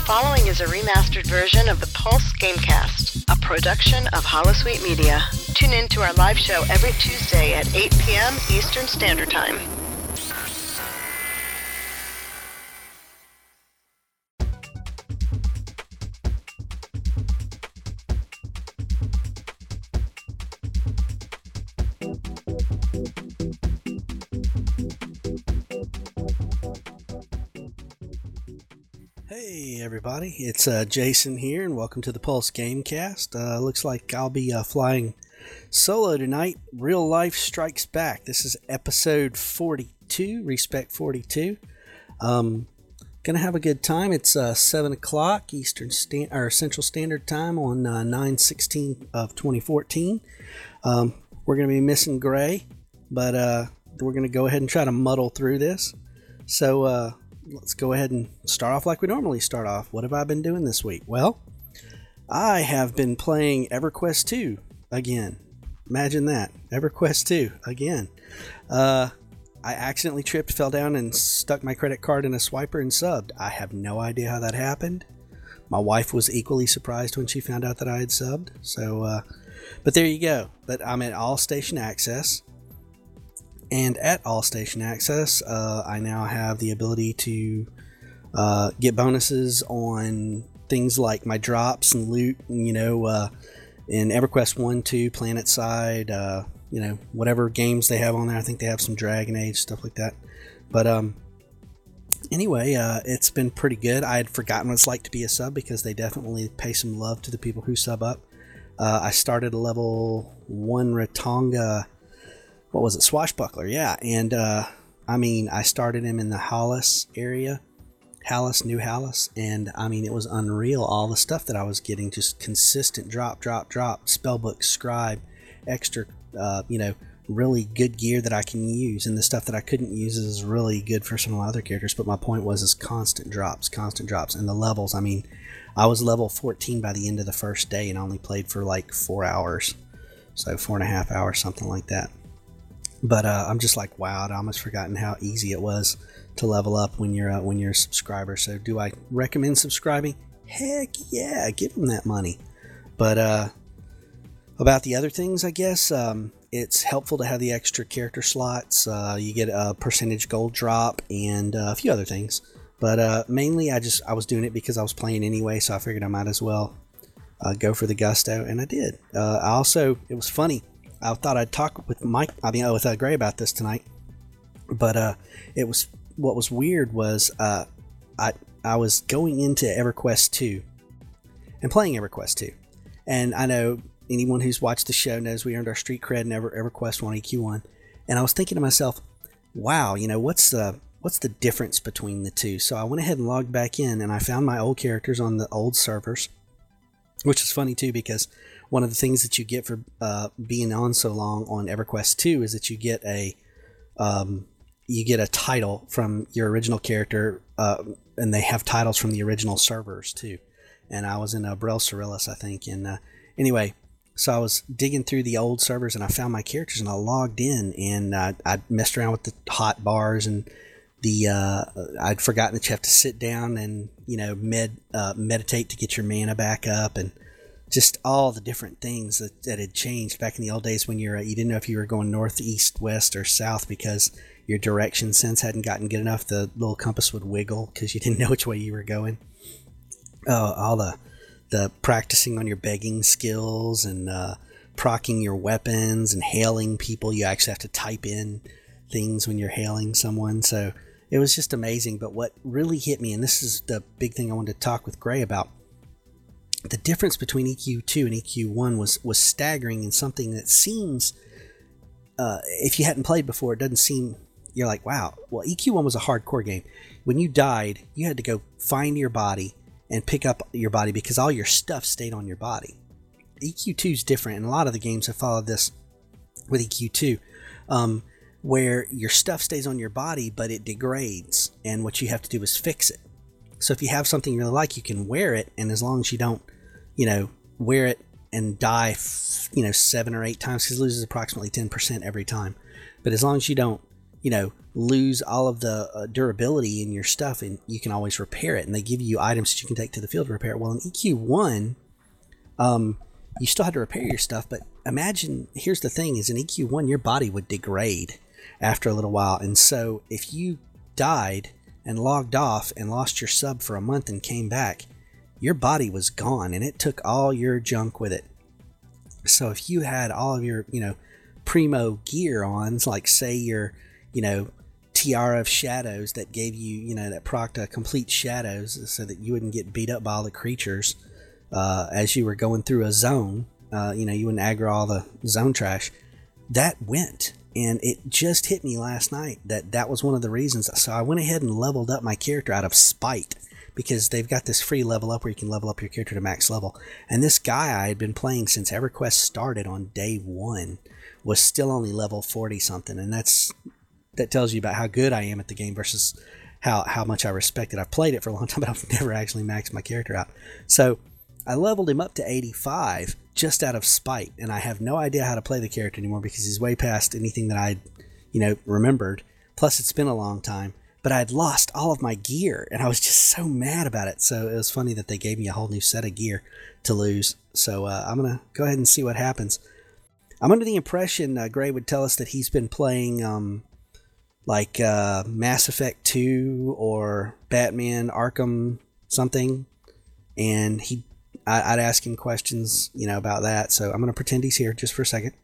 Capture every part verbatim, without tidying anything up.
following is a remastered version of the Pulse Gamecast, a production of Holosuite Media. Tune in to our live show every Tuesday at eight p.m. Eastern Standard Time. Hey everybody, it's uh, Jason here, and welcome to the Pulse Gamecast. Uh, looks like I'll be uh, flying solo tonight. Real Life Strikes Back. This is episode forty-two, Respect forty-two. Um, gonna have a good time. It's uh, seven o'clock Eastern Stand or Central Standard Time on uh, nine sixteen of twenty fourteen. Um, we're gonna be missing Gray, but uh, we're gonna go ahead and try to muddle through this. So. Uh, Let's go ahead and start off like we normally start off. What have I been doing this week? Well, I have been playing EverQuest two again. Imagine that. EverQuest two again. Uh, I accidentally tripped, fell down, and stuck my credit card in a swiper and subbed. I have no idea how that happened. My wife was equally surprised when she found out that I had subbed. So, uh, but there you go. But I'm at All Station Access. And at All Station Access, uh, I now have the ability to uh, get bonuses on things like my drops and loot, and, you know, uh, in EverQuest one, two, PlanetSide, uh, you know, whatever games they have on there. I think they have some Dragon Age, stuff like that. But um, anyway, uh, it's been pretty good. I had forgotten what it's like to be a sub because they definitely pay some love to the people who sub up. Uh, I started a level one Ratonga. What was it? Swashbuckler, yeah. And, uh, I mean, I started him in the Hallis area. Hallis, New Hallis. And, I mean, it was unreal. All the stuff that I was getting, just consistent drop, drop, drop. Spellbook, scribe, extra, uh, you know, really good gear that I can use. And the stuff that I couldn't use is really good for some of my other characters. But my point was is constant drops, constant drops. And the levels, I mean, I was level fourteen by the end of the first day and only played for like four hours. So four and a half hours, something like that. But uh, I'm just like, wow, I'd almost forgotten how easy it was to level up when you're uh, when you're a subscriber. So do I recommend subscribing? Heck yeah, give them that money. But uh, about the other things, I guess, um, it's helpful to have the extra character slots. Uh, you get a percentage gold drop and uh, a few other things. But uh, mainly I just I was doing it because I was playing anyway, so I figured I might as well uh, go for the gusto, and I did. Uh, I also, it was funny. I thought I'd talk with Mike, I mean, oh, with uh, Gray about this tonight, but uh, it was, what was weird was uh, I I was going into EverQuest two and playing EverQuest two, and I know anyone who's watched the show knows we earned our street cred in Ever, EverQuest one E Q one, and I was thinking to myself, wow, you know, what's the what's the difference between the two? So I went ahead and logged back in, and I found my old characters on the old servers, which is funny too because one of the things that you get for uh, being on so long on EverQuest two is that you get a um, you get a title from your original character, uh, and they have titles from the original servers too. And I was in uh, Brel Cyrillus, I think. And uh, anyway, so I was digging through the old servers, and I found my characters, and I logged in, and uh, I messed around with the hot bars, and the uh, I'd forgotten that you have to sit down and you know med uh, meditate to get your mana back up, and just all the different things that, that had changed back in the old days when you're, you didn't know if you were going north, east, west, or south because your direction sense hadn't gotten good enough. The little compass would wiggle because you didn't know which way you were going. Oh, all the the practicing on your begging skills and uh, procking your weapons and hailing people. You actually have to type in things when you're hailing someone. So it was just amazing. But what really hit me, and this is the big thing I wanted to talk with Gray about, the difference between E Q two and E Q one was, was staggering, and something that seems, uh, if you hadn't played before, it doesn't seem, you're like, wow. Well, E Q one was a hardcore game. When you died, you had to go find your body and pick up your body because all your stuff stayed on your body. E Q two is different, and a lot of the games have followed this with E Q two, um, where your stuff stays on your body, but it degrades, and what you have to do is fix it. So if you have something you really like, you can wear it, and as long as you don't, you know, wear it and die, you know, seven or eight times, because it loses approximately ten percent every time. But as long as you don't, you know, lose all of the uh, durability in your stuff, and you can always repair it. And they give you items that you can take to the field to repair it. Well, in E Q one, um, you still had to repair your stuff, but imagine, here's the thing, is in E Q one, your body would degrade after a little while. And so if you died and logged off and lost your sub for a month and came back, your body was gone, and it took all your junk with it. So if you had all of your, you know, primo gear on, like say your, you know, Tiara of Shadows that gave you, you know, that procced uh, complete shadows so that you wouldn't get beat up by all the creatures uh, as you were going through a zone, uh, you know, you wouldn't aggro all the zone trash, that went. And it just hit me last night that that was one of the reasons. So I went ahead and leveled up my character out of spite, because they've got this free level up where you can level up your character to max level. And this guy I had been playing since EverQuest started on day one was still only level forty something. And that's that tells you about how good I am at the game versus how, how much I respect it. I've played it for a long time, but I've never actually maxed my character out. So I leveled him up to eighty-five just out of spite, and I have no idea how to play the character anymore because he's way past anything that I, you know, remembered. Plus, it's been a long time, but I'd lost all of my gear, and I was just so mad about it. So it was funny that they gave me a whole new set of gear to lose. So uh, I'm gonna go ahead and see what happens. I'm under the impression uh, Gray would tell us that he's been playing um, like uh, Mass Effect two or Batman Arkham something, and he. I'd ask him questions, you know, about that. So I'm going to pretend he's here just for a second.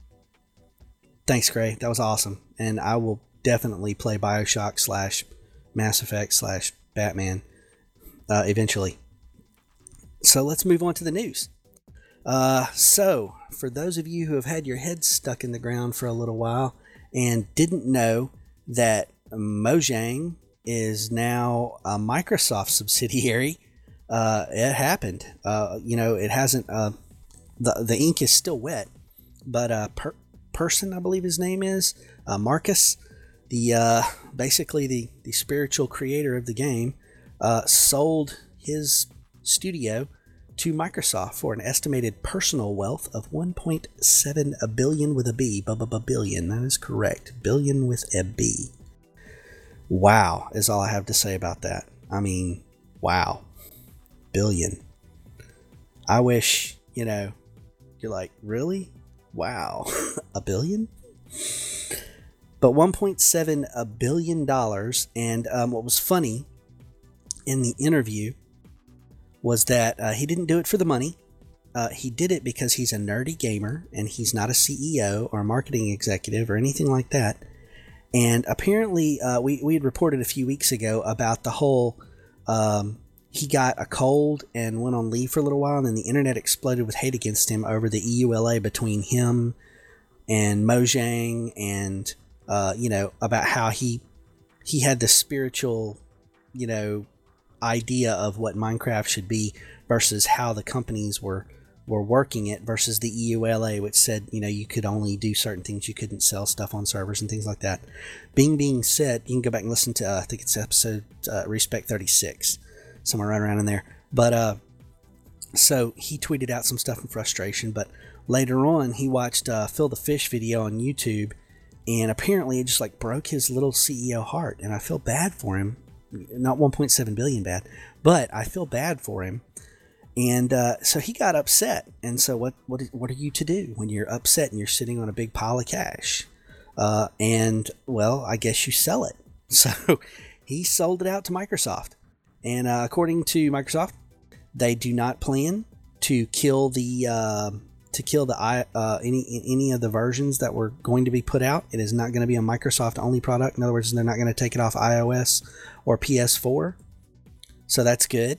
Thanks, Gray. That was awesome. And I will definitely play Bioshock slash Mass Effect slash Batman uh, eventually. So let's move on to the news. Uh, so for those of you who have had your heads stuck in the ground for a little while and didn't know that Mojang is now a Microsoft subsidiary, Uh, it happened. Uh, you know, it hasn't. Uh, the the ink is still wet, but uh, per- person, I believe his name is uh, Marcus, the uh, basically the the spiritual creator of the game, uh, sold his studio to Microsoft for an estimated personal wealth of one point seven billion with a B, billion. That is correct, billion with a B. Wow, is all I have to say about that. I mean, wow. Billion. I wish, you know, you're like, really? Wow. A billion? But one point seven billion dollars. And um, what was funny in the interview was that uh, he didn't do it for the money. Uh, he did it because he's a nerdy gamer and he's not a C E O or a marketing executive or anything like that. And apparently, uh, we, we had reported a few weeks ago about the whole... Um, he got a cold and went on leave for a little while, and then the internet exploded with hate against him over the E U L A between him and Mojang, and uh, you know, about how he he had this spiritual, you know, idea of what Minecraft should be versus how the companies were were working it versus the E U L A, which said, you know, you could only do certain things, you couldn't sell stuff on servers and things like that. Being being said, you can go back and listen to uh, I think it's episode uh, Respect thirty-six. Somewhere right around in there. But uh, so he tweeted out some stuff in frustration, but later on he watched uh, Phil the Fish video on YouTube, and apparently it just like broke his little C E O heart, and I feel bad for him. Not one point seven billion bad, but I feel bad for him. And uh, so he got upset. And so what what what are you to do when you're upset and you're sitting on a big pile of cash? Uh, and well, I guess you sell it. So he sold it out to Microsoft. And uh, according to Microsoft, they do not plan to kill the uh, to kill the uh, any any of the versions that were going to be put out. It is not going to be a Microsoft only product. In other words, they're not going to take it off iOS or P S four. So that's good.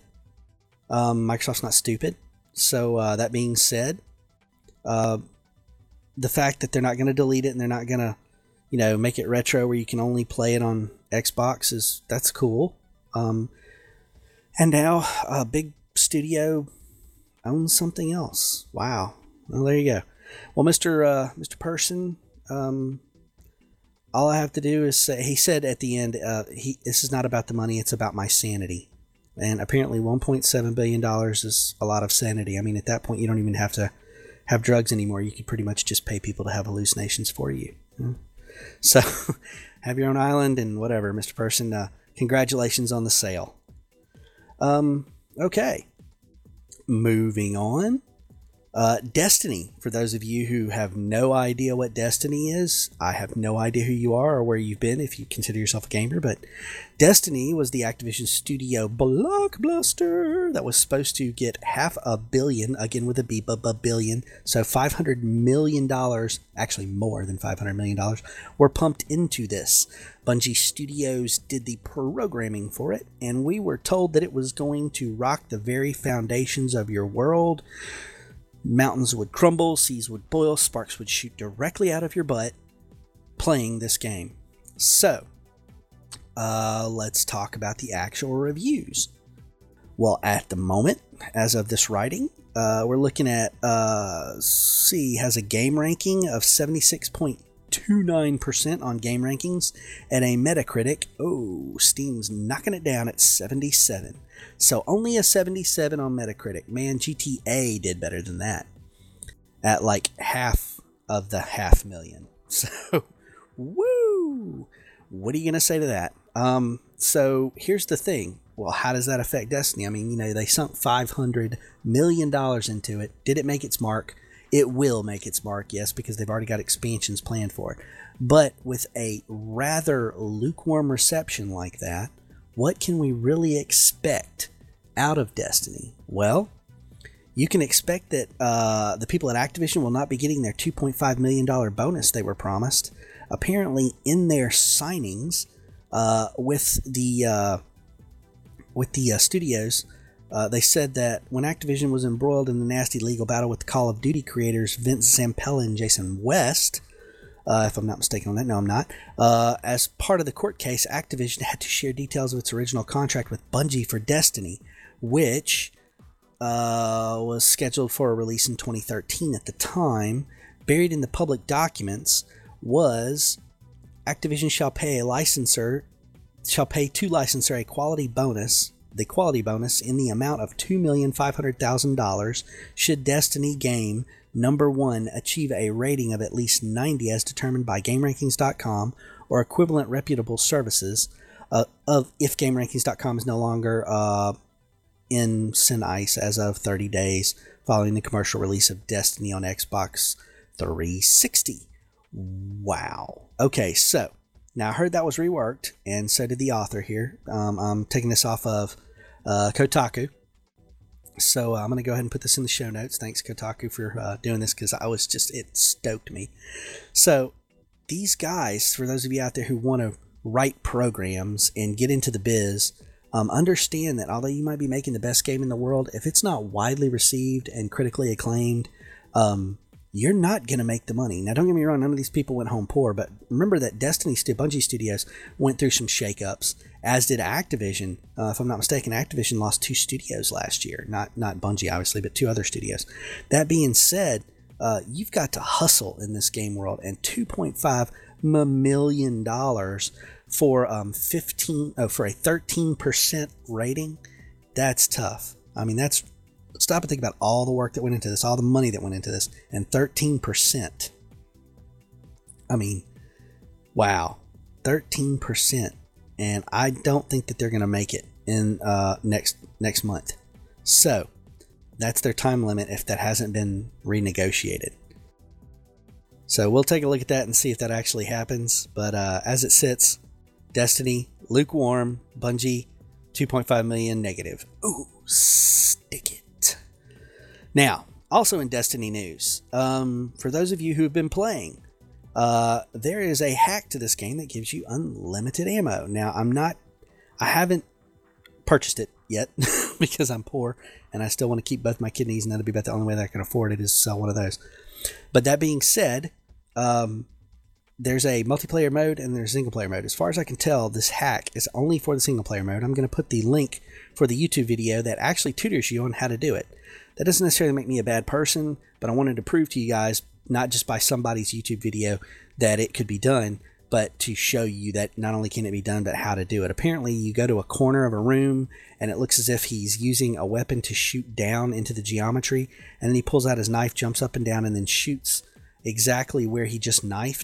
Um, Microsoft's not stupid. So uh, that being said, uh, the fact that they're not going to delete it and they're not going to, you know, make it retro where you can only play it on Xbox is that's cool. Um, And now a big studio owns something else. Wow. Well, there you go. Well, Mister Uh, Mister Person, um, all I have to do is say, he said at the end, uh, he, this is not about the money, it's about my sanity. And apparently one point seven billion dollars is a lot of sanity. I mean, at that point, you don't even have to have drugs anymore. You could pretty much just pay people to have hallucinations for you. So have your own island and whatever, Mister Person. Uh, congratulations on the sale. Um, okay. Moving on. Uh, Destiny. For those of you who have no idea what Destiny is, I have no idea who you are or where you've been if you consider yourself a gamer, but Destiny was the Activision Studio blockbuster that was supposed to get half a billion, again with a B, b, b billion, so five hundred million dollars, actually more than five hundred million dollars, were pumped into this. Bungie Studios did the programming for it, and we were told that it was going to rock the very foundations of your world. Mountains would crumble, seas would boil, sparks would shoot directly out of your butt playing this game. So, uh, let's talk about the actual reviews. Well, at the moment, as of this writing, uh, we're looking at, uh, see, has a game ranking of seventy-six point two nine percent on Game Rankings, and a Metacritic, oh, Steam's knocking it down at seventy-seven. So only a seventy-seven on Metacritic. Man, G T A did better than that. At like half of the half million. So, woo! What are you going to say to that? Um, so here's the thing. Well, how does that affect Destiny? I mean, you know, they sunk five hundred million dollars into it. Did it make its mark? It will make its mark, yes, because they've already got expansions planned for it. But with a rather lukewarm reception like that, what can we really expect out of Destiny? Well, you can expect that uh, the people at Activision will not be getting their two point five million dollars bonus they were promised. Apparently, in their signings uh, with the uh, with the uh, studios, uh, they said that when Activision was embroiled in the nasty legal battle with the Call of Duty creators Vince Zampella and Jason West, Uh, if I'm not mistaken on that, no, I'm not. Uh, as part of the court case, Activision had to share details of its original contract with Bungie for Destiny, which uh, was scheduled for a release in twenty thirteen at the time. Buried in the public documents was Activision shall pay a licensor, shall pay to licensor a quality bonus, the quality bonus in the amount of two million five hundred thousand dollars should Destiny game number one achieve a rating of at least ninety as determined by Game Rankings dot com or equivalent reputable services uh, of if Game Rankings dot com is no longer uh, in Sin Ice as of thirty days following the commercial release of Destiny on Xbox three sixty. Wow. Okay, so now I heard that was reworked, and so did the author here. Um, I'm taking this off of uh, Kotaku. So uh, I'm going to go ahead and put this in the show notes. Thanks, Kotaku, for uh, doing this, because I was just, it stoked me. So these guys, for those of you out there who want to write programs and get into the biz, um, understand that although you might be making the best game in the world, if it's not widely received and critically acclaimed, um, you're not going to make the money. Now, don't get me wrong, none of these people went home poor, but remember that Destiny, Bungie Studios went through some shakeups, as did Activision. Uh, if I'm not mistaken, Activision lost two studios last year. Not not Bungie, obviously, but two other studios. That being said, uh, you've got to hustle in this game world, and two point five million dollars for um fifteen oh, for a thirteen percent rating, that's tough. I mean, that's stop and think about all the work that went into this, all the money that went into this, and thirteen percent. I mean, wow, thirteen percent. And I don't think that they're going to make it in uh, next next month. So that's their time limit if that hasn't been renegotiated. So we'll take a look at that and see if that actually happens. But uh, as it sits, Destiny, lukewarm, Bungie, two point five million negative. Ooh, stick it. Now, also in Destiny news, um, for those of you who have been playing, uh, there is a hack to this game that gives you unlimited ammo. Now, I'm not, I haven't purchased it yet because I'm poor and I still want to keep both my kidneys, and that'll be about the only way that I can afford it is to sell one of those. But that being said, um, there's a multiplayer mode and there's a single player mode. As far as I can tell, this hack is only for the single player mode. I'm going to put the link for the YouTube video that actually tutors you on how to do it. That doesn't necessarily make me a bad person, but I wanted to prove to you guys, not just by somebody's YouTube video, that it could be done, but to show you that not only can it be done, but how to do it. Apparently, you go to a corner of a room, and it looks as if he's using a weapon to shoot down into the geometry, and then he pulls out his knife, jumps up and down, and then shoots exactly where he just knifed,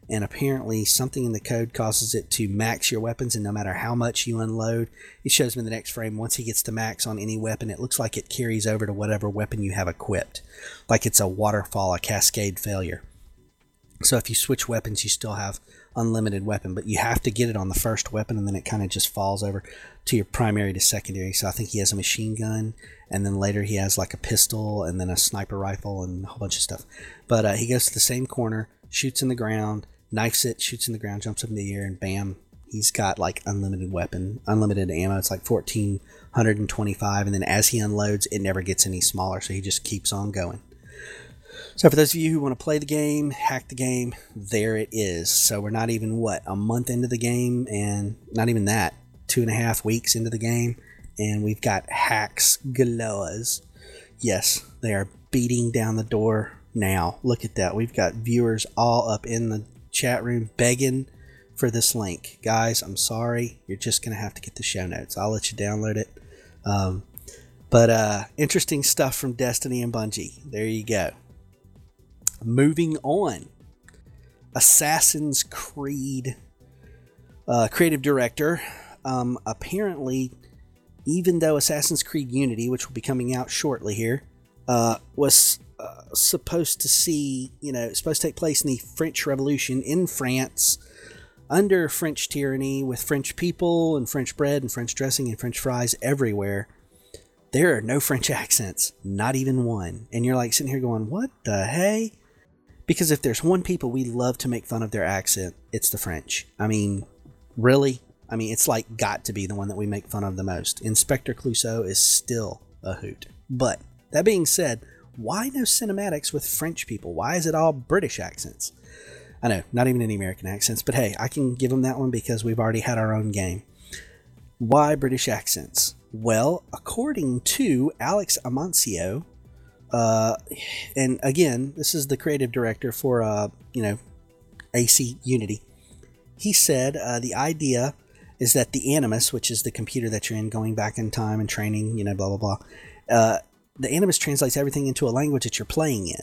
and apparently something in the code causes it to max your weapons, and no matter how much you unload, it shows him in the next frame, once he gets to max on any weapon, it looks like it carries over to whatever weapon you have equipped, like it's a waterfall, a cascade failure. So if you switch weapons, you still have unlimited weapon, but you have to get it on the first weapon, and then it kind of just falls over to your primary to secondary. So I think he has a machine gun, and then later he has like a pistol, and then a sniper rifle, and a whole bunch of stuff. But uh, he goes to the same corner, shoots in the ground, knifes it, shoots in the ground, jumps up in the air, and bam, he's got like unlimited weapon, unlimited ammo. It's like fourteen twenty-five, and then as he unloads, it never gets any smaller, so he just keeps on going. So for those of you who want to play the game, hack the game, there it is. So we're not even, what, a month into the game, and not even that, two and a half weeks into the game, and we've got hacks galores. Yes, they are beating down the door now. Look at that. We've got viewers all up in the chat room begging for this link. Guys, I'm sorry. You're just going to have to get the show notes. I'll let you download it. Um, but uh, interesting stuff from Destiny and Bungie. There you go. Moving on, Assassin's Creed uh, creative director. Um, apparently, even though Assassin's Creed Unity, which will be coming out shortly here, uh, was uh, supposed to see, you know, supposed to take place in the French Revolution in France, under French tyranny, with French people and French bread and French dressing and French fries everywhere, there are no French accents, not even one. And you're like sitting here going, what the hey? Because if there's one people we love to make fun of their accent, it's the French. I mean, really? I mean, it's like got to be the one that we make fun of the most. Inspector Clouseau is still a hoot. But that being said, why no cinematics with French people? Why is it all British accents? I know, not even any American accents, but hey, I can give them that one because we've already had our own game. Why British accents? Well, according to Alex Amancio, Uh, and again, this is the creative director for, uh, you know, A C Unity. He said uh, the idea is that the Animus, which is the computer that you're in, going back in time and training, you know, blah, blah, blah. Uh, the Animus translates everything into a language that you're playing in.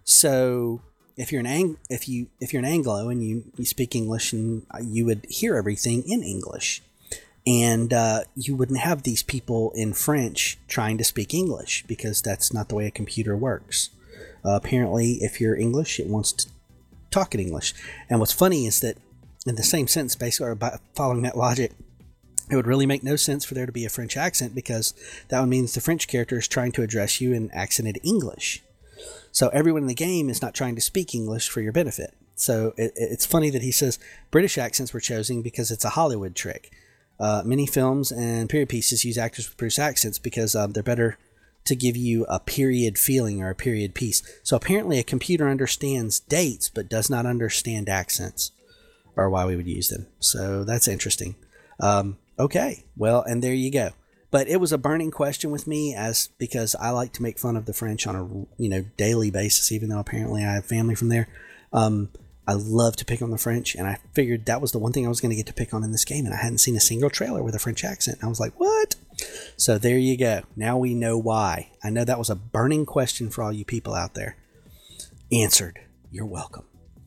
So if you're an Ang- if you if you're an Anglo and you, you speak English, and you would hear everything in English. And uh, you wouldn't have these people in French trying to speak English, because that's not the way a computer works. Uh, apparently, if you're English, it wants to talk in English. And what's funny is that in the same sentence, basically, or by following that logic, it would really make no sense for there to be a French accent, because that would mean the French character is trying to address you in accented English. So everyone in the game is not trying to speak English for your benefit. So it, it's funny that he says British accents were chosen because it's a Hollywood trick. Uh, many films and period pieces use actors with British accents because um, they're better to give you a period feeling or a period piece. So apparently a computer understands dates but does not understand accents, or why we would use them. So that's interesting. Um, okay, well, and there you go. But it was a burning question with me, as because I like to make fun of the French on a you know daily basis, even though apparently I have family from there. Um, I love to pick on the French, and I figured that was the one thing I was going to get to pick on in this game, and I hadn't seen a single trailer with a French accent. I was like, what? So there you go. Now we know why. I know that was a burning question for all you people out there. Answered. You're welcome.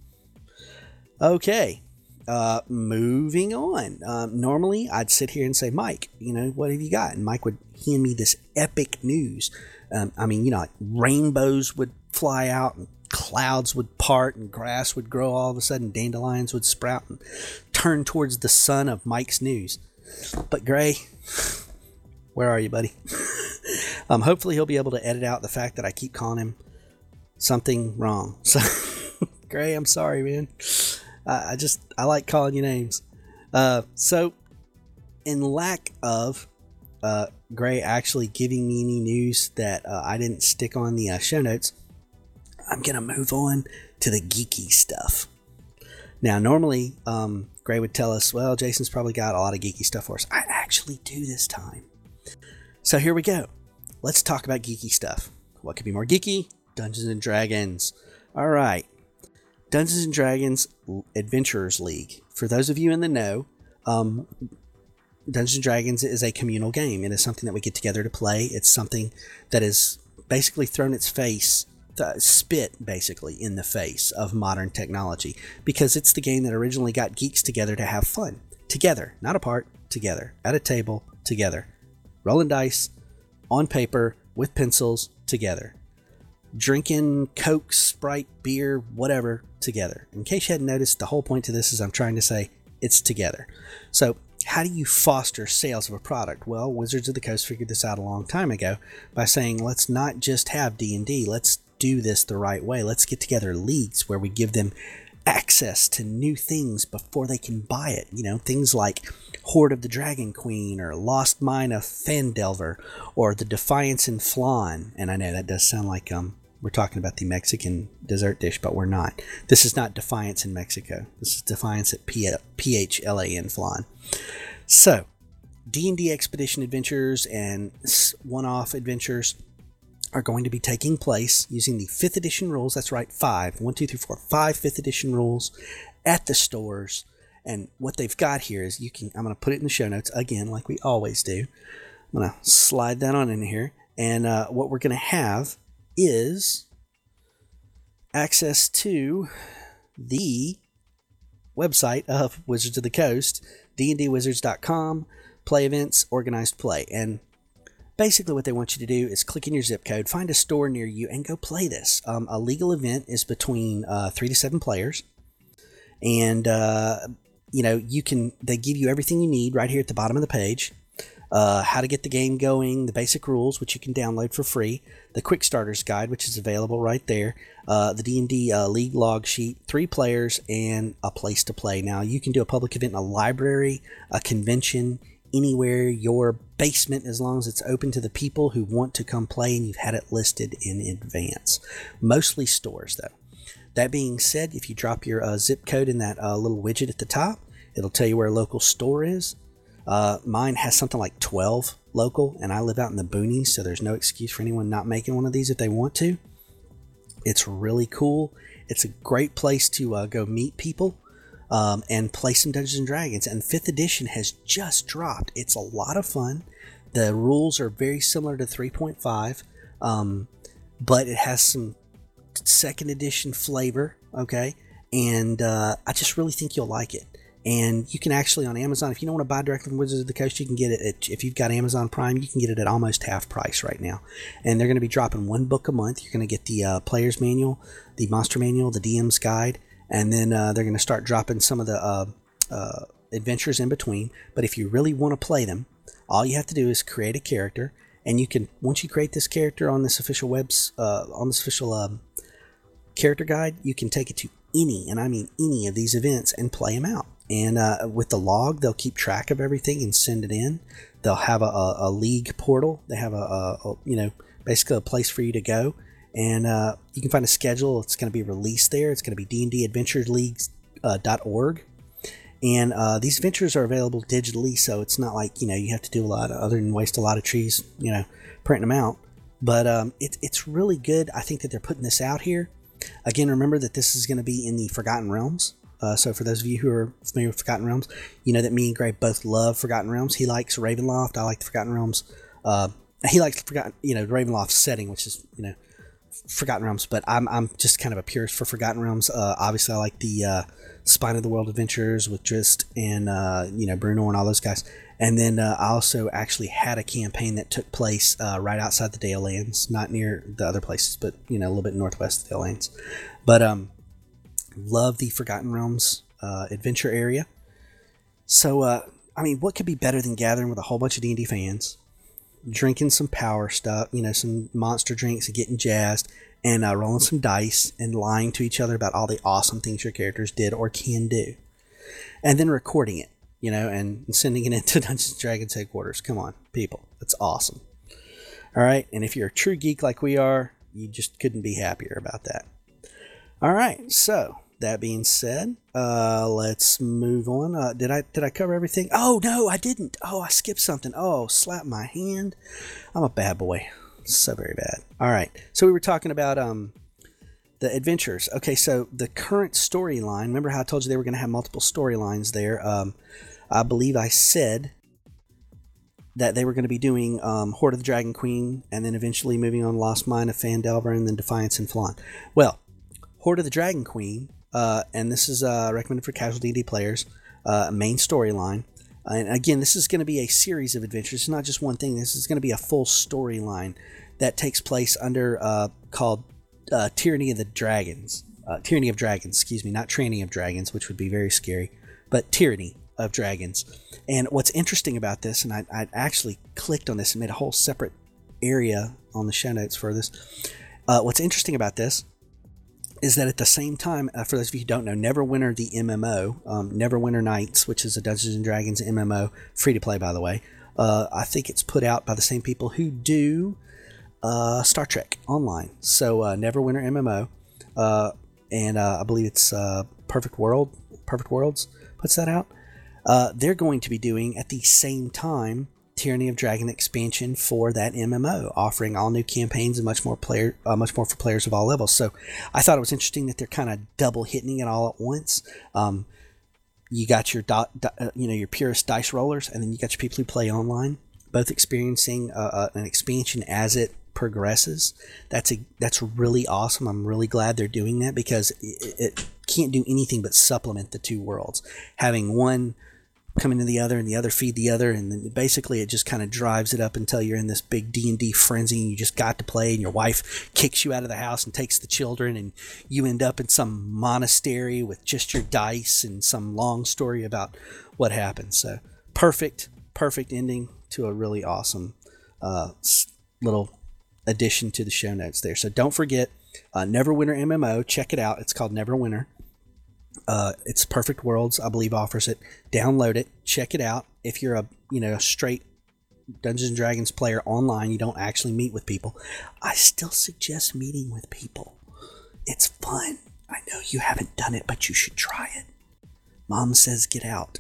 Okay. Uh, moving on. Um, normally, I'd sit here and say, Mike, you know, what have you got? And Mike would hand me this epic news. Um, I mean, you know, like rainbows would fly out, and clouds would part, and grass would grow all of a sudden, dandelions would sprout and turn towards the sun of Mike's news. But Gray, where are you, buddy? um, hopefully he'll be able to edit out the fact that I keep calling him something wrong. So, Gray, I'm sorry, man. Uh, I just, I like calling you names. Uh, so, in lack of uh, Gray actually giving me any news that uh, I didn't stick on the uh, show notes, I'm going to move on to the geeky stuff. Now, normally, um, Gray would tell us, well, Jason's probably got a lot of geeky stuff for us. I actually do this time. So here we go. Let's talk about geeky stuff. What could be more geeky? Dungeons and Dragons. All right. Dungeons and Dragons Adventurers League. For those of you in the know, um, Dungeons and Dragons is a communal game. It is something that we get together to play. It's something that has basically thrown its face th- spit basically in the face of modern technology, because it's the game that originally got geeks together to have fun. Together, not apart, together. At a table, together. Rolling dice, on paper, with pencils, together. Drinking Coke, Sprite, beer, whatever, together. In case you hadn't noticed, the whole point to this is I'm trying to say it's together. So how do you foster sales of a product? Well, Wizards of the Coast figured this out a long time ago by saying, let's not just have D and D, let's do this the right way. Let's get together leagues where we give them access to new things before they can buy it. You know, things like Hoard of the Dragon Queen, or Lost Mine of Phandelver, or the Defiance in Flan. And I know that does sound like um we're talking about the Mexican dessert dish, but we're not. This is not Defiance in Mexico. This is Defiance at P H L A N Flan. So, D and D Expedition Adventures and one-off adventures are going to be taking place using the fifth edition rules. That's right, five. One, two, three, four, five fifth edition rules at the stores. And what they've got here is you can, I'm going to put it in the show notes again, like we always do. I'm going to slide that on in here. And uh, what we're going to have is access to the website of Wizards of the Coast, d n d wizards dot com, play events, organized play. And basically what they want you to do is click in your zip code, find a store near you, and go play this. Um, a legal event is between uh, three to seven players. And, uh, you know, you can, they give you everything you need right here at the bottom of the page. Uh, how to get the game going, the basic rules, which you can download for free, the Quick Starters Guide, which is available right there, uh, the D and D uh, League log sheet, three players, and a place to play. Now, you can do a public event in a library, a convention, anywhere, your basement, as long as it's open to the people who want to come play and you've had it listed in advance. Mostly stores, though. That being said, if you drop your uh, zip code in that uh, little widget at the top, it'll tell you where a local store is. Uh, mine has something like twelve local, and I live out in the boonies, so there's no excuse for anyone not making one of these if they want to. It's really cool. It's a great place to uh, go meet people um, and play some Dungeons and Dragons. And fifth edition has just dropped. It's a lot of fun. The rules are very similar to three point five, um, but it has some second edition flavor, okay? And uh, I just really think you'll like it. And you can actually, on Amazon, if you don't want to buy directly from Wizards of the Coast, you can get it at, if you've got Amazon Prime, you can get it at almost half price right now. And they're going to be dropping one book a month. You're going to get the uh, Player's Manual, the Monster Manual, the D M's Guide, and then uh, they're going to start dropping some of the uh, uh, adventures in between. But if you really want to play them, all you have to do is create a character, and you can, once you create this character on this official webs, uh, on this official um, character guide, you can take it to any, and I mean any of these events and play them out. And uh, with the log, they'll keep track of everything and send it in. They'll have a, a, a league portal. They have a, a, a, you know, basically a place for you to go. And uh, you can find a schedule. It's going to be released there. It's going to be d n d adventure leagues dot org. And uh, these adventures are available digitally, so it's not like, you know, you have to do a lot of, other than waste a lot of trees, you know, printing them out. But um, it, it's really good. I think that they're putting this out here. Again, remember that this is going to be in the Forgotten Realms. Uh, so for those of you who are familiar with Forgotten Realms, you know that me and Gray both love Forgotten Realms. He likes Ravenloft. I like the Forgotten Realms. Uh, he likes Forgotten, you know, Ravenloft setting, which is, you know, Forgotten Realms. But I'm I'm just kind of a purist for Forgotten Realms. Uh, obviously, I like the uh, Spine of the World adventures with Drizzt and uh, you know, Bruno and all those guys. And then uh, I also actually had a campaign that took place uh, right outside the Dale Lands, not near the other places, but you know, a little bit northwest of the Dale Lands. But um. Love the Forgotten Realms uh, adventure area. So, uh, I mean, what could be better than gathering with a whole bunch of D and D fans, drinking some power stuff, you know, some monster drinks and getting jazzed, and uh, rolling some dice and lying to each other about all the awesome things your characters did or can do. And then recording it, you know, and sending it into Dungeons and Dragons headquarters. Come on, people. That's awesome. All right. And if you're a true geek like we are, you just couldn't be happier about that. All right. So, that being said, uh, let's move on. Uh, did I did I cover everything? Oh, no, I didn't. Oh, I skipped something. Oh, slap my hand. I'm a bad boy. So very bad. All right. So we were talking about um, the adventures. Okay, so the current storyline. Remember how I told you they were going to have multiple storylines there? Um, I believe I said that they were going to be doing um, Horde of the Dragon Queen, and then eventually moving on Lost Mine of Phandelver, and then Defiance and Flan. Well, Horde of the Dragon Queen, uh, and this is uh, recommended for casual D and D players, uh, main storyline. Uh, and again, this is going to be a series of adventures. It's not just one thing. This is going to be a full storyline that takes place under uh, called uh, Tyranny of the Dragons. Uh, Tyranny of Dragons, excuse me, not Tranny of Dragons, which would be very scary, but Tyranny of Dragons. And what's interesting about this, and I, I actually clicked on this and made a whole separate area on the show notes for this. Uh, what's interesting about this is that at the same time, uh, for those of you who don't know, Neverwinter, the M M O, um, Neverwinter Nights, which is a Dungeons and Dragons M M O, free to play by the way, uh, I think it's put out by the same people who do uh, Star Trek Online. So uh, Neverwinter M M O, uh, and uh, I believe it's uh, Perfect World, Perfect Worlds puts that out. Uh, they're going to be doing at the same time Tyranny of Dragon expansion for that M M O, offering all new campaigns and much more player, uh, much more for players of all levels. So I thought it was interesting that they're kind of double hitting it all at once. Um, you got your dot, dot, uh, you know, your purist dice rollers, and then you got your people who play online, both experiencing uh, uh, an expansion as it progresses. That's a that's really awesome. I'm really glad they're doing that, because it, it can't do anything but supplement the two worlds. Having one come into the other and the other feed the other, and then basically it just kind of drives it up until you're in this big D and D frenzy and you just got to play, and your wife kicks you out of the house and takes the children, and you end up in some monastery with just your dice and some long story about what happened. So perfect perfect ending to a really awesome uh, little addition to the show notes there. So don't forget uh, Neverwinter M M O, check it out. It's called Neverwinter. Uh, it's Perfect Worlds, I believe, offers it. Download it, check it out. If you're a you know a straight Dungeons and Dragons player online, you don't actually meet with people, I still suggest meeting with people. It's fun. I know you haven't done it, but you should try it. Mom says get out.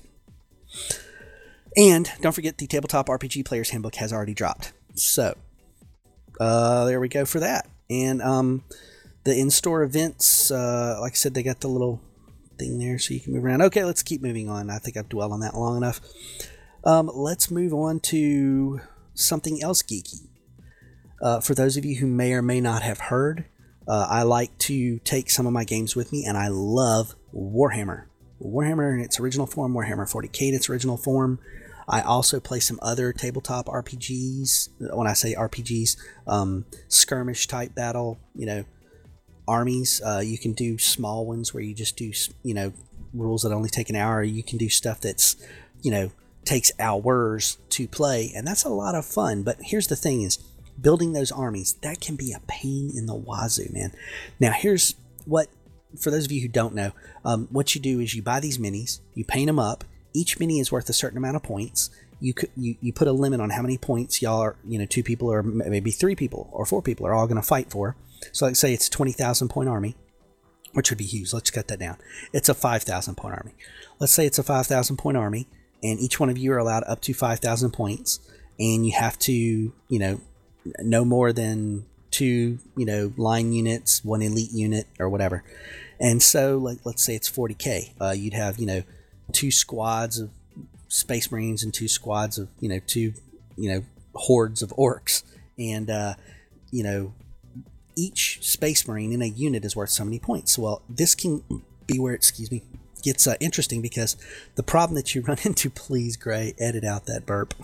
And don't forget, the Tabletop R P G Player's Handbook has already dropped. So uh, there we go for that. And um, the in-store events, uh, like I said, they got the little thing there so you can move around. Okay, let's keep moving on. I think I've dwelled on that long enough. Um, let's move on to something else geeky. Uh, for those of you who may or may not have heard, uh, I like to take some of my games with me, and I love Warhammer. Warhammer in its original form, Warhammer forty K in its original form. I also play some other tabletop R P Gs. When I say R P Gs, um, skirmish type battle, you know, armies. Uh, you can do small ones where you just do, you know, rules that only take an hour. You can do stuff that's, you know, takes hours to play, and that's a lot of fun. But here's the thing is, building those armies, that can be a pain in the wazoo, man. Now, here's what, for those of you who don't know, um, what you do is you buy these minis, you paint them up. Each mini is worth a certain amount of points. You could, you, you put a limit on how many points y'all are, you know, two people or maybe three people or four people are all going to fight for. So let's say it's a twenty thousand point army, which would be huge. Let's cut that down. It's a five thousand point army. Let's say it's a five thousand point army, and each one of you are allowed up to five thousand points, and you have to, you know, no more than two, you know, line units, one elite unit, or whatever. And so, like, let's say it's forty K. Uh, you'd have, you know, two squads of Space Marines and two squads of, you know, two, you know, hordes of orcs. And, uh, you know, each Space Marine in a unit is worth so many points. Well, this can be where, excuse me, gets uh, interesting, because the problem that you run into, please, Gray, edit out that burp.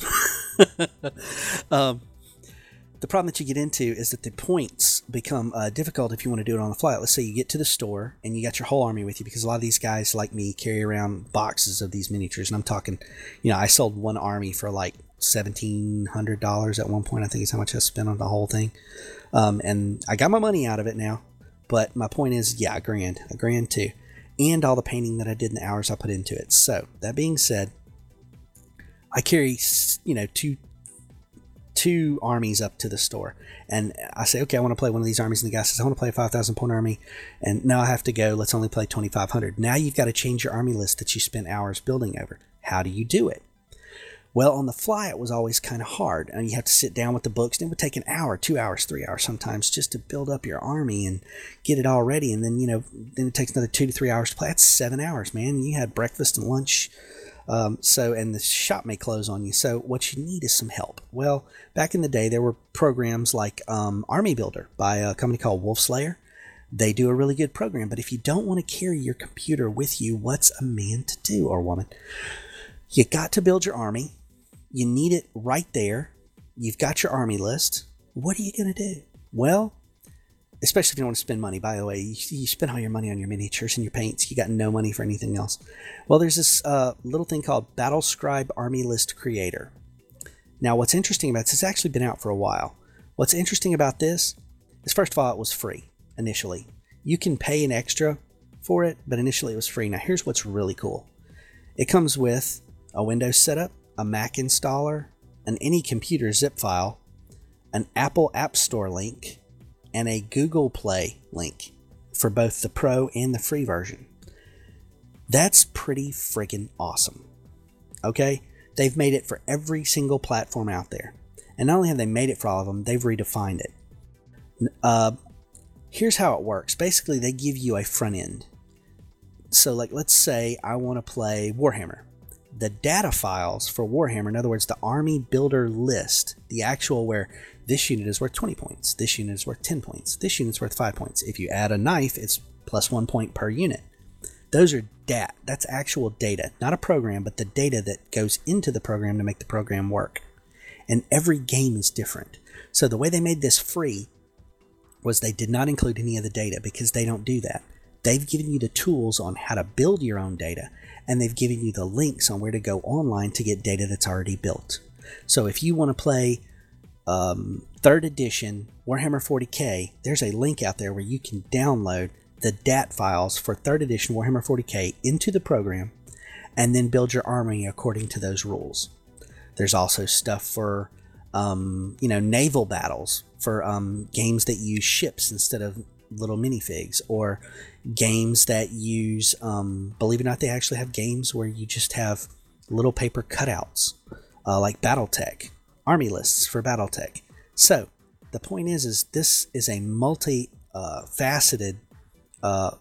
um, the problem that you get into is that the points become uh, difficult if you want to do it on the fly. Let's say you get to the store and you got your whole army with you, because a lot of these guys like me carry around boxes of these miniatures. And I'm talking, you know, I sold one army for like seventeen hundred dollars at one point. I think is how much I spent on the whole thing. Um, and I got my money out of it now. But my point is, yeah, a grand, a grand too. And all the painting that I did and the hours I put into it. So that being said, I carry, you know, two two armies up to the store, and I say, okay, I want to play one of these armies, and the guy says, I want to play a five thousand point army, and now I have to go, let's only play twenty-five hundred. Now you've got to change your army list that you spent hours building over. How do you do it? Well, on the fly, it was always kind of hard, and you have to sit down with the books, and it would take an hour, two hours, three hours sometimes, just to build up your army and get it all ready, and then, you know, then it takes another two to three hours to play. That's seven hours, man. You had breakfast and lunch, Um, so, and the shop may close on you. So what you need is some help. Well, back in the day, there were programs like um, Army Builder by a company called Wolfslayer. They do a really good program, but if you don't want to carry your computer with you, what's a man to do, or woman? You got to build your army. You need it right there. You've got your army list. What are you going to do? Well, especially if you don't want to spend money, by the way, you, you spend all your money on your miniatures and your paints. You got no money for anything else. Well, there's this uh, little thing called Battlescribe Army List Creator. Now, what's interesting about this, it's actually been out for a while. What's interesting about this is, first of all, it was free initially. You can pay an extra for it, but initially it was free. Now, here's what's really cool. It comes with a Windows setup, a Mac installer, an any computer zip file, an Apple App Store link, and a Google Play link for both the Pro and the free version. That's pretty friggin' awesome. Okay? They've made it for every single platform out there. And not only have they made it for all of them, they've redefined it. Uh, here's how it works. Basically, they give you a front end. So, like, let's say I want to play Warhammer. The data files for Warhammer, in other words, the army builder list, the actual where this unit is worth twenty points, this unit is worth ten points, this unit is worth five points. If you add a knife, it's plus one point per unit. Those are dat. That's actual data, not a program, but the data that goes into the program to make the program work. And every game is different. So the way they made this free was they did not include any of the data, because they don't do that. They've given you the tools on how to build your own data, and they've given you the links on where to go online to get data that's already built. So if you want to play um, third edition Warhammer forty K, there's a link out there where you can download the D A T files for third edition Warhammer forty K into the program, and then build your army according to those rules. There's also stuff for um, you know, naval battles, for um, games that use ships instead of little minifigs, or games that use, um, believe it or not, they actually have games where you just have little paper cutouts, uh, like Battletech, army lists for Battletech. So the point is, is this is a multi uh, faceted uh,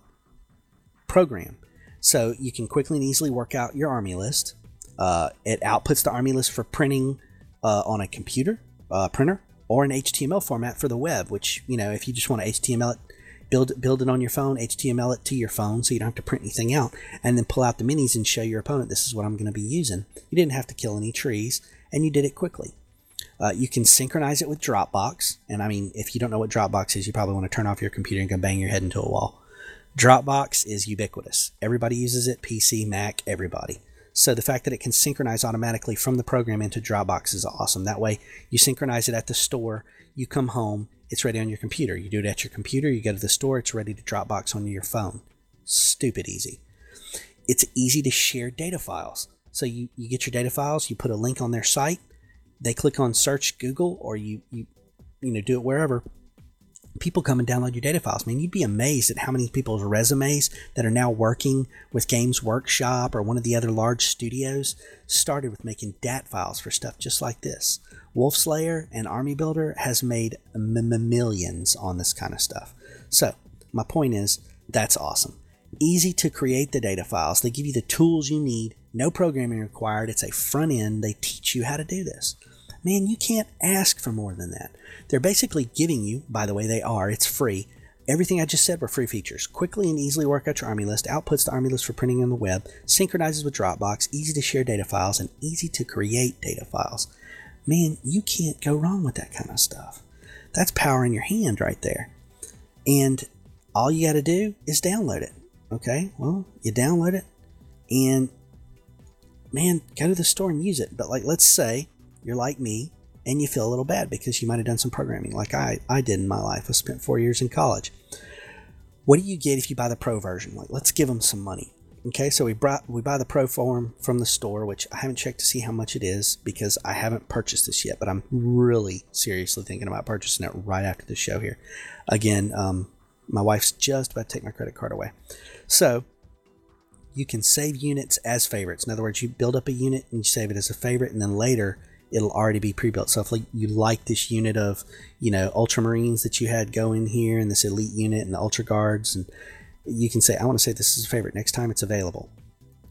program. So you can quickly and easily work out your army list. Uh, it outputs the army list for printing uh, on a computer uh, printer, or an H T M L format for the web, which, you know, if you just want to H T M L it, build it, build it on your phone, H T M L it to your phone so you don't have to print anything out, and then pull out the minis and show your opponent, this is what I'm going to be using. You didn't have to kill any trees, and you did it quickly. Uh, you can synchronize it with Dropbox, and I mean, if you don't know what Dropbox is, you probably want to turn off your computer and go bang your head into a wall. Dropbox is ubiquitous. Everybody uses it, P C, Mac, everybody. So the fact that it can synchronize automatically from the program into Dropbox is awesome. That way, you synchronize it at the store, you come home, it's ready on your computer. You do it at your computer, you go to the store, it's ready to Dropbox onto your phone. Stupid easy. It's easy to share data files. So you, you get your data files, you put a link on their site, they click on search Google, or you, you, you know, do it wherever. People come and download your data files. I mean, you'd be amazed at how many people's resumes that are now working with Games Workshop or one of the other large studios started with making D A T files for stuff just like this. Wolfslayer and Army Builder has made m- millions on this kind of stuff. So my point is, that's awesome. Easy to create the data files. They give you the tools you need. No programming required. It's a front end. They teach you how to do this. Man, you can't ask for more than that. They're basically giving you, by the way, they are, it's free. Everything I just said were free features. Quickly and easily work out your army list, outputs the army list for printing on the web, synchronizes with Dropbox, easy to share data files, and easy to create data files. Man, you can't go wrong with that kind of stuff. That's power in your hand right there. And all you got to do is download it. Okay, well, you download it, and man, go to the store and use it. But like, let's say you're like me and you feel a little bad because you might have done some programming like I, I did in my life. I spent four years in college. What do you get if you buy the Pro version? Like, let's give them some money. Okay, so we brought, we buy the Pro form from the store, which I haven't checked to see how much it is because I haven't purchased this yet, but I'm really seriously thinking about purchasing it right after the show here. Again, um, my wife's just about to take my credit card away. So you can save units as favorites. In other words, you build up a unit and you save it as a favorite, and then later it'll already be pre-built. So if you like this unit of, you know, Ultramarines that you had go in here, and this elite unit and the Ultra Guards, and you can say, I want to say this is a favorite next time it's available.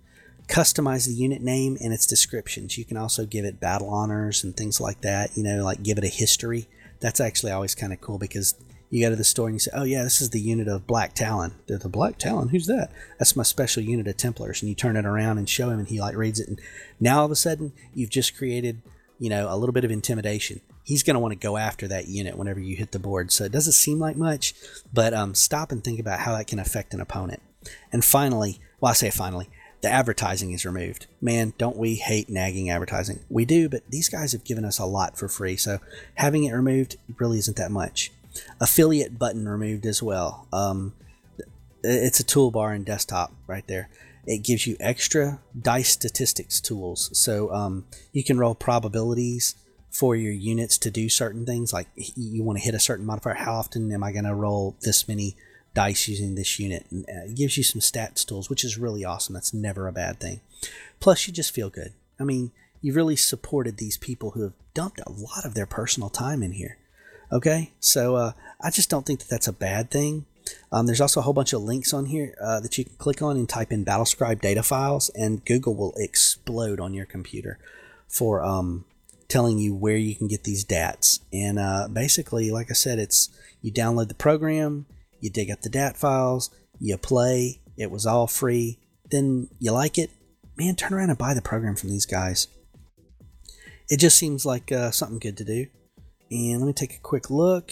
customize the unit name and its descriptions. You can also give it battle honors and things like that, you know, like give it a history. That's actually always kind of cool because you go to the store and you say, oh yeah, this is the unit of Black Talon. They're the Black Talon, who's that? That's my special unit of Templars. And you turn it around and show him and he like reads it. And now all of a sudden you've just created, you know, a little bit of intimidation. He's going to want to go after that unit whenever you hit the board. So it doesn't seem like much, but um, stop and think about how that can affect an opponent. And finally, well, I say finally, the advertising is removed. Man, don't we hate nagging advertising? We do, but these guys have given us a lot for free. So having it removed really isn't that much. Affiliate button removed as well. Um, it's a toolbar in desktop right there. It gives you extra dice statistics tools. So um, you can roll probabilities for your units to do certain things. Like you want to hit a certain modifier. How often am I going to roll this many dice using this unit? And it gives you some stats tools, which is really awesome. That's never a bad thing. Plus, you just feel good. I mean, you really supported these people who have dumped a lot of their personal time in here. Okay, so uh, I just don't think that that's a bad thing. Um, there's also a whole bunch of links on here uh, that you can click on and type in Battlescribe data files, and Google will explode on your computer for um, telling you where you can get these D A Ts. And uh, basically, like I said, it's you download the program, you dig up the D A T files, you play, it was all free, then you like it, man, turn around and buy the program from these guys. It just seems like uh, something good to do. And let me take a quick look.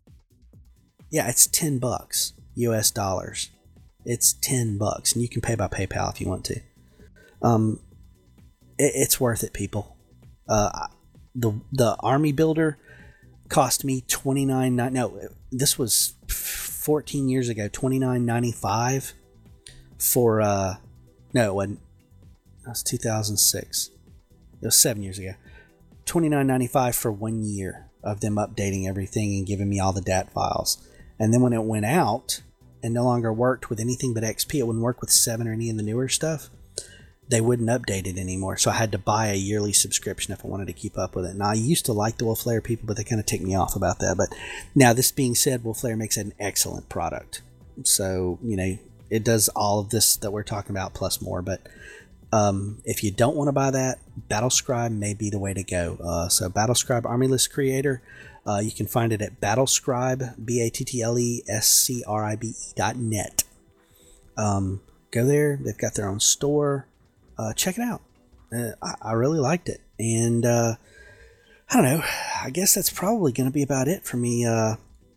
Yeah, it's ten bucks U S dollars. It's ten bucks, and you can pay by PayPal if you want to. Um, it, it's worth it, people. Uh, the the Army Builder cost me twenty-nine. No, this was fourteen years ago. twenty-nine ninety-five for uh, no, it wasn't. That was two thousand six. It was seven years ago. twenty-nine ninety-five for one year of them updating everything and giving me all the D A T files. And then when it went out and no longer worked with anything but X P, it wouldn't work with seven or any of the newer stuff, they wouldn't update it anymore. So I had to buy a yearly subscription if I wanted to keep up with it. Now, I used to like the Wolf Lair people, but they kind of ticked me off about that. But now, this being said, Wolf Lair makes an excellent product. So, you know, it does all of this that we're talking about plus more. But um, if you don't want to buy that, Battlescribe may be the way to go. Uh, so Battlescribe Army List Creator, uh, you can find it at Battlescribe, B A T T L E S C R I B E dot net. Um, go there. They've got their own store. Uh, check it out. Uh, I, I really liked it. And uh, I don't know. I guess that's probably going to be about it for me uh,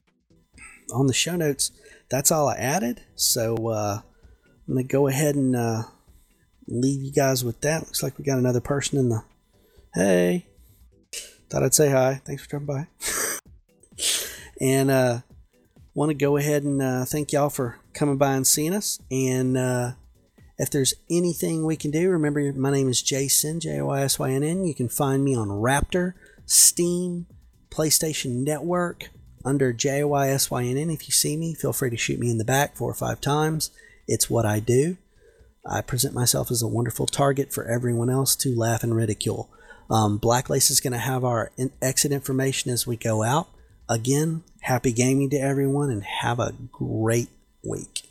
on the show notes. That's all I added. So uh, I'm going to go ahead and uh, leave you guys with that. Looks like we got another person in the... Hey. Thought I'd say hi. Thanks for dropping by. And uh, want to go ahead and uh, thank y'all for coming by and seeing us. And uh, if there's anything we can do, remember my name is Jason, J O I S Y N N. You can find me on Raptor, Steam, PlayStation Network under J O I S Y N N. If you see me, feel free to shoot me in the back four or five times. It's what I do. I present myself as a wonderful target for everyone else to laugh and ridicule. Um, Blacklace is going to have our in- exit information as we go out. Again, happy gaming to everyone and have a great week.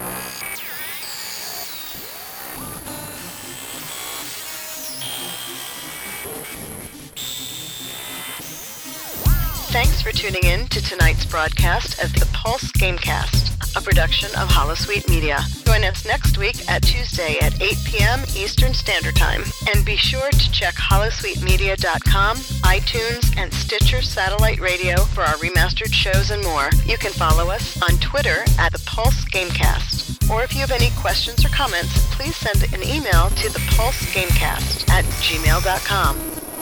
Thanks for tuning in to tonight's broadcast of the Pulse Gamecast, a production of Holosuite Media. Join us next week at Tuesday at eight p.m. Eastern Standard Time. And be sure to check holosuite media dot com, iTunes, and Stitcher Satellite Radio for our remastered shows and more. You can follow us on Twitter at the Pulse Gamecast. Or if you have any questions or comments, please send an email to the Pulse Gamecast at gmail dot com.